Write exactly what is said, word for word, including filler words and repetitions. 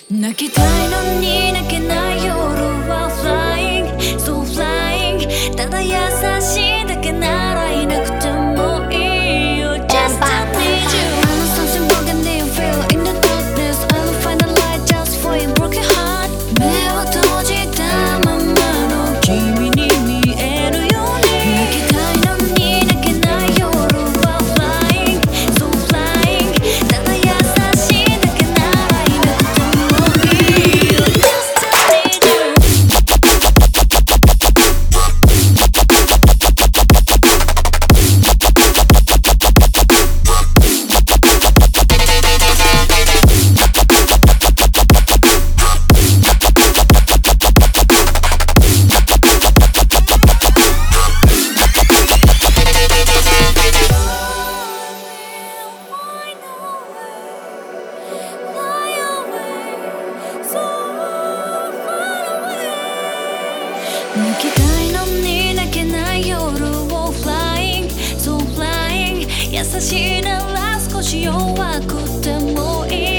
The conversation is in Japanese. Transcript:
泣きたいのに泣けない夜は Flying, so flying ただ優しいだけならいなくてもいいよ Just need you I know something broken that you feel in the darkness I will find a light just for your broken heart 目を閉じたままの君に見えるように泣きたいのに泣けない夜は Flying, so flying ただ優しいだけならいなくてもいいよ Just need you泣きたいのに泣けない夜を Flying, so flying 優しいなら少し弱くてもいい